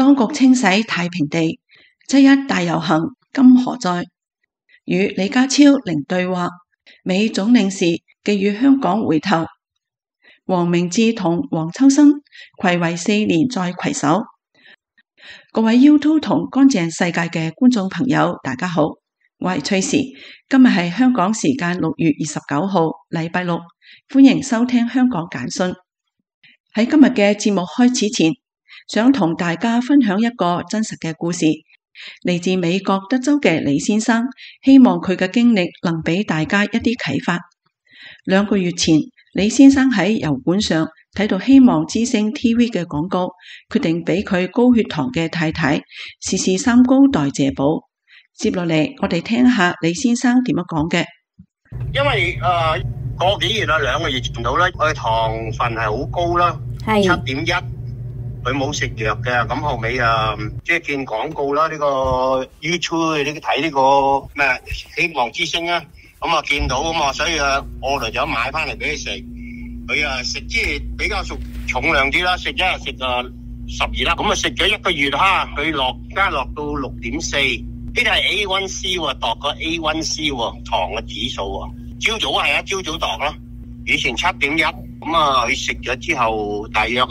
當局清洗太平地，七一大遊行今何在？與李家超零對話，美總領事寄予香港回頭。黃明志同黃秋生睽違4年再攜手。各位 YouTube 同乾淨世界嘅觀眾朋友，大家好，我係崔時，今日係香港時間6月29號，禮拜六，歡迎收聽香港簡訊。喺今日嘅節目開始前，想同大家分享一個真實嘅故事，嚟自美國德州嘅李先生，希望佢嘅經歷能俾大家一啲啟發。2個月前，李先生喺油管上睇到希望之聲 TV 嘅廣告，決定俾佢高血糖嘅太太試試三高代謝寶。接落嚟，我哋聽下李先生點樣講嘅。 因為個幾月啦，2個月前到啦，佢糖分係好高啦，7.1，佢冇食藥嘅，咁後尾即係見廣告啦，呢個 YouTube 你睇呢個咩希望之聲啊，咁見到啊嘛，所以我嚟咗買翻嚟俾佢食。佢食即係比較重量啲啦，食一日食12粒，咁食咗1個月哈，佢落到 6.4，呢啲係 A1C 喎，度個 A1C 喎，糖嘅指數喎。朝早度啦，以前7.1，咁佢食咗之後大約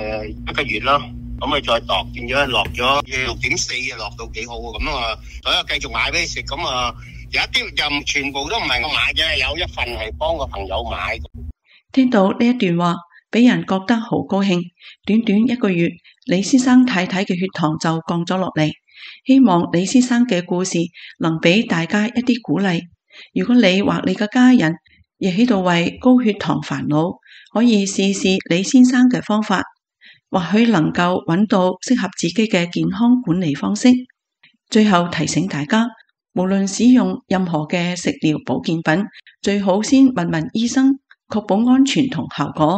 1個月啦，咁佢再度變咗落咗6.4，落到幾好喎，咁所以繼續買俾佢食，咁有一啲就全部都唔係我買嘅，有一份係幫個朋友買。 聽到呢一段話，俾人覺得好高興。短短1個月，李先生太太嘅血糖就降咗落嚟。希望李先生嘅故事能俾大家一啲鼓勵。如果你或你嘅家人亦喺度為高血糖煩惱，可以試試李先生嘅方法，或許能夠揾到適合自己嘅健康管理方式。最後提醒大家，無論使用任何嘅食療保健品，最好先問問醫生，確保安全同效果。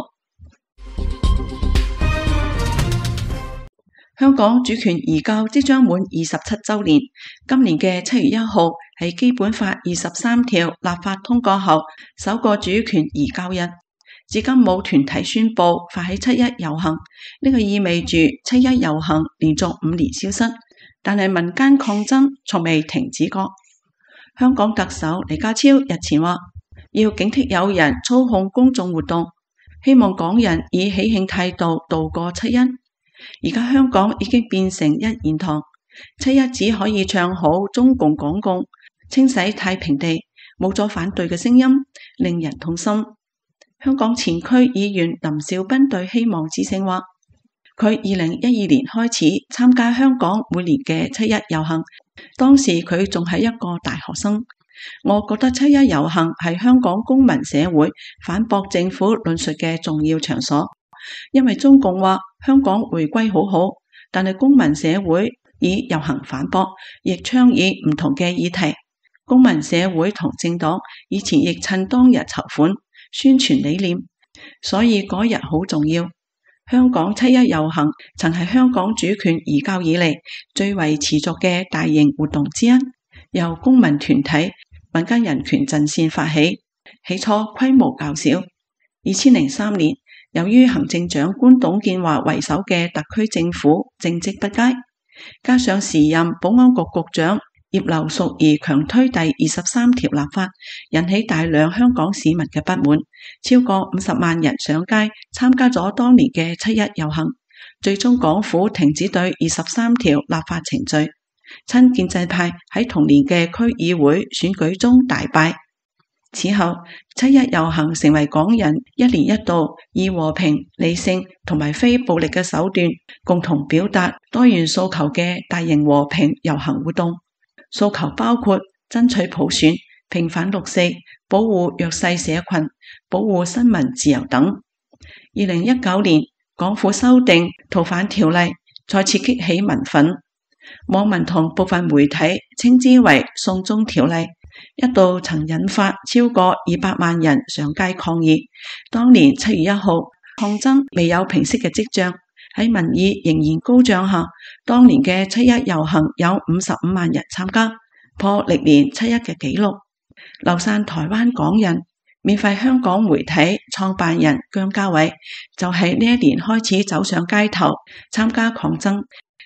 香港主權移交即將滿27週年，今年嘅7月1號係基本法23條立法通過後首個主權移交日。至今冇團體宣布發起7一遊行，呢個意味住7一遊行連續5年消失，但係民間抗爭從未停止過。香港特首李家超日前話，要警惕有人操控公眾活動，希望港人以喜慶態度度過7一。而家香港已經變成一言堂，7一只可以唱好中共港共，清洗太平地，冇咗反對嘅聲音，令人痛心。香港前區議員林兆斌對希望之聲話，佢2012年開始參加香港每年嘅7一遊行，當時佢仲係一個大學生。我覺得7一遊行係香港公民社會反駁政府論述嘅重要場所，因為中共話香港回歸好好，但係公民社會以遊行反駁，亦倡議唔同嘅議題。公民社會同政黨以前亦趁當日籌款宣傳理念，所以嗰日好重要。香港7一遊行曾係香港主權移交以嚟最為持續嘅大型活動之一，由公民團體、民間人權陣線發起，起初規模較小。2003年，由於行政長官董建華為首嘅特區政府政績不佳，加上時任保安局局長葉劉淑儀強推第23條立法，引起大量香港市民嘅不滿，超過50萬人上街參加咗當年嘅7一遊行，最終港府停止對23條立法程序。親建制派喺同年嘅區議會選舉中大敗。此後7一遊行成為港人一年一度以和平、理性同埋非暴力嘅手段共同表達多元訴求嘅大型和平遊行活動。訴求包括爭取普選、平反六四、保護弱勢社群、保護新聞自由等。2019年港府修訂逃犯條例，再次激起民憤，網民同部分媒體稱之為送中條例，一度曾引發超過200萬人上街抗議。當年7月1號抗爭未有平息嘅跡象，喺民意仍然高漲下，當年嘅7一遊行有55萬人參加，破歷年7一嘅紀錄。流散台灣港人免費香港媒體創辦人姜家偉就喺呢一年開始走上街頭參加抗爭，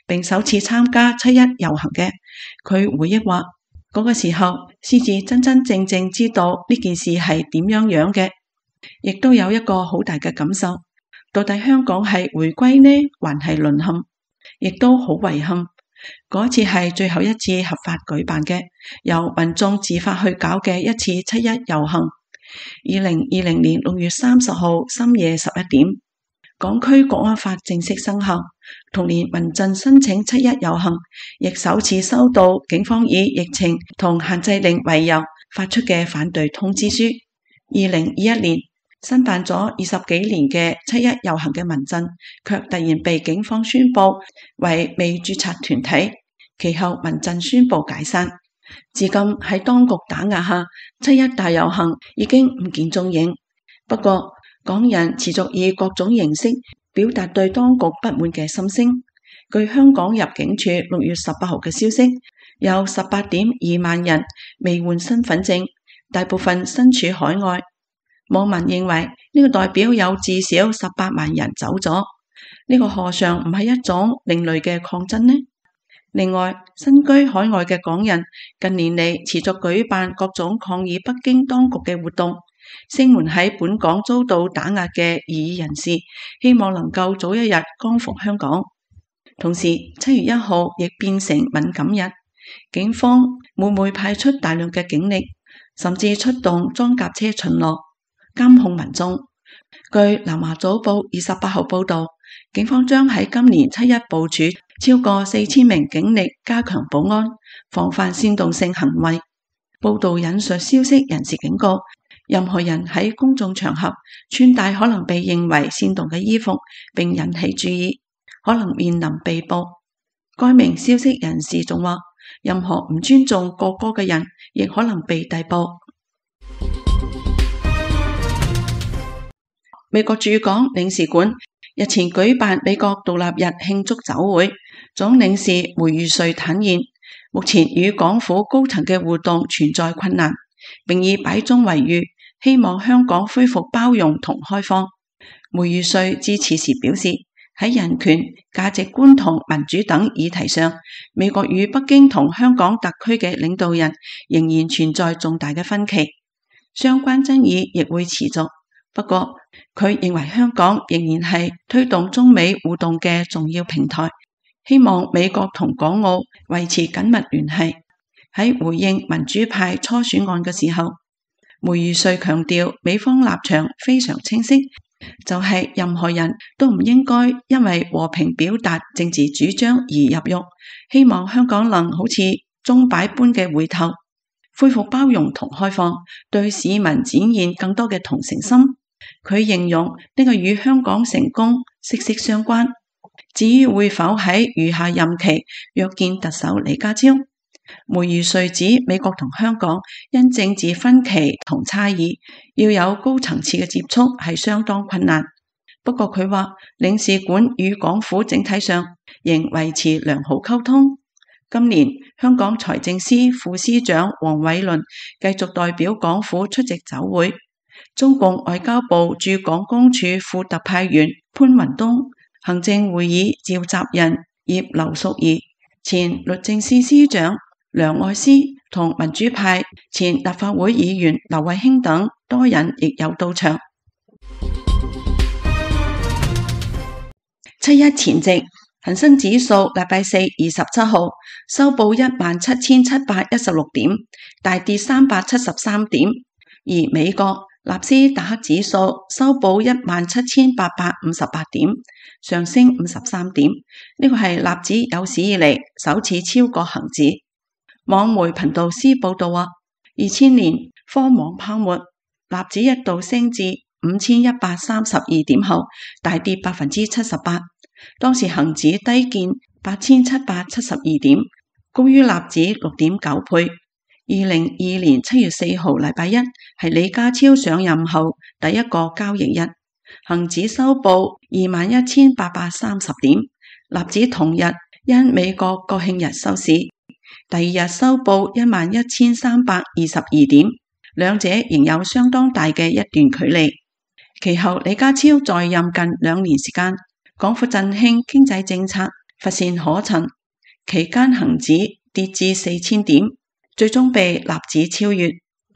並首次參加7·1遊行嘅。佢回憶話，嗰個時候先至真真正正知道呢件事係點樣嘅，亦都有一個好大嘅感受，到底香港係回歸呢，還係淪陷？亦都好遺憾，嗰次係最後一次合法舉辦嘅，由民眾自發去搞嘅一次7·1遊行。2020年6月30號深夜11點，港區國安法正式生效。同年，民陣申請7·1遊行，亦首次收到警方以疫情同限制令為由發出嘅反對通知書。2021年，申辦咗20幾年嘅7·1遊行嘅民陣，卻突然被警方宣佈為未註冊團體，其後民陣宣佈解散。至今喺當局打壓下，7·1大遊行已經唔見蹤影。不過，港人持續以各種形式表達對當局不滿嘅心聲。據香港入境處6月18號嘅消息，有18.2萬人未換身份證，大部分身處海外。網民認為呢個代表有至少18萬人走咗，呢個何嘗唔係一種另類嘅抗爭呢？另外，身居海外嘅港人近年嚟持續舉辦各種抗議北京當局嘅活動，聲援喺本港遭到打壓嘅異議人士，希望能夠早一日光復香港。同時，7月1號亦變成敏感日，警方每每派出大量嘅警力，甚至出動裝甲車巡邏監控民眾。據南華早報28號報道，警方將喺今年7·1部署超過4000名警力，加強保安，防範煽動性行為。報道引述消息人士警告，任何人喺公眾場合穿戴可能被認為煽動嘅衣服，並引起注意，可能面臨被捕。該名消息人士仲話，任何唔尊重國歌嘅人，亦可能被逮捕。美國駐港領事館日前舉辦美國獨立日慶祝酒會，總領事梅如瑞坦言，目前與港府高層嘅互動存在困難，並以擺鐘為喻，希望香港恢復包容同開放。梅如瑞致辭時表示，喺人權、價值觀同民主等議題上，美國與北京同香港特區嘅領導人仍然存在重大嘅分歧，相關爭議亦會持續。不過，佢認為香港仍然係推動中美互動嘅重要平台，希望美國同港澳維持緊密聯繫。喺回應民主派初選案嘅時候，梅如瑞強調美方立場非常清晰，就係任何人都唔應該因為和平表達政治主張而入獄，希望香港能好似鐘擺般嘅回頭，恢復包容同開放，對市民展現更多嘅同情心。佢形容呢個與香港成功息息相關。至於會否喺餘下任期約見特首李家超，梅如瑞指美國同香港因政治分歧同差異，要有高層次嘅接觸係相當困難。不過佢話領事館與港府整體上仍維持良好溝通。今年香港財政司副司長黃偉綸繼續代表港府出席酒會。中共外交部駐港公署副特派員潘雲東、行政會議召集人葉劉淑儀、前律政司司長梁愛詩同民主派前立法會議員劉慧卿等多人亦有到場。7·1前夕，恒生指數禮拜四27號收報17,716點，大跌373點，而美國納斯達克指數收報17,858點，上升53點，呢個係納指有史以嚟首次超過恒指。網媒頻道 C 報道話，2000年科網泡沫，納指一度升至5,132點後大跌78%，當時恒指低見8,772點，高於納指6.9倍。2022年7月4號禮拜一係李家超上任後第一個交易日，恒指收報21,830點，納指同日因美國國慶日收市，第二日收報11,322點，兩者仍有相當大嘅一段距離。其後李家超在任近2年時間，港府振興經濟政策乏善可陳，期間恒指跌至4000點，最終被納指超越。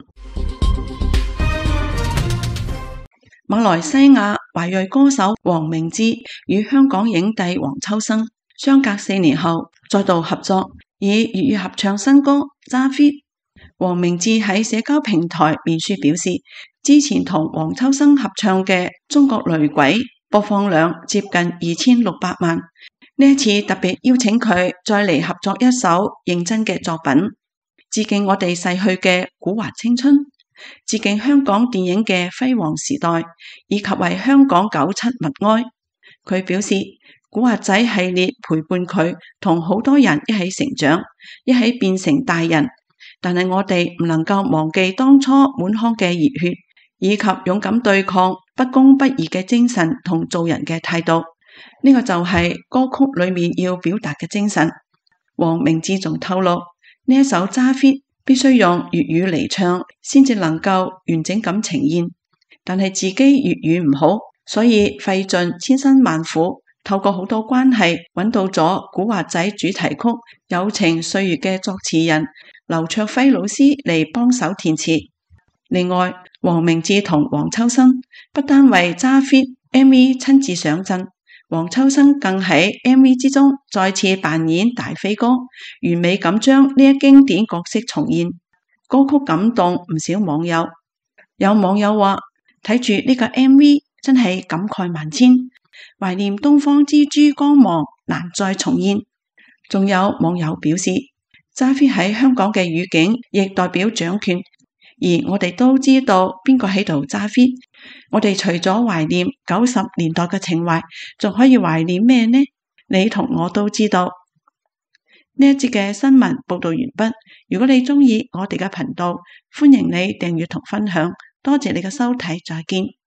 馬來西亞華裔歌手黃明志與香港影帝黃秋生相隔4年後再度合作，以粵語合唱新歌《揸 fit》。黃明志喺社交平台面書表示，之前同黃秋生合唱嘅《中國雷鬼》播放量接近2600萬，呢一次特別邀請佢再嚟合作一首認真嘅作品，致敬我哋逝去嘅古華青春，致敬香港電影嘅輝煌時代，以及為香港97默哀。佢表示，古惑仔系列陪伴佢同好多人一起成長，一起變成大人，但係我哋唔能夠忘記當初滿腔嘅熱血，以及勇敢對抗不公不義嘅精神同做人嘅態度。呢個就係歌曲裏面要表達嘅精神。黃明志仲透露，呢一首揸 fit 必須用粵語嚟唱，先至能夠完整咁呈現。但係自己粵語唔好，所以費盡千辛萬苦，透過好多關係揾到咗古惑仔主題曲《友情歲月》嘅作詞人劉卓輝老師嚟幫手填詞。另外，黃明志同黃秋生不單為揸 fit MV 親自上陣，黃秋生更喺 MV 之中再次扮演大飛哥，完美咁將呢一經典角色重現。歌曲感動唔少網友，有網友話睇住呢個 MV 真係感慨萬千，懷念東方之珠光芒難再重現。仲有網友表示，揸 fit 喺香港嘅語境亦代表掌權，而我哋都知道邊個喺度揸 fit。我哋除咗懷念90年代嘅情懷，仲可以懷念咩呢？你同我都知道。呢一節嘅新聞報道完畢。如果你鍾意我哋嘅頻道，歡迎你訂閱同分享。多謝你嘅收睇，再見。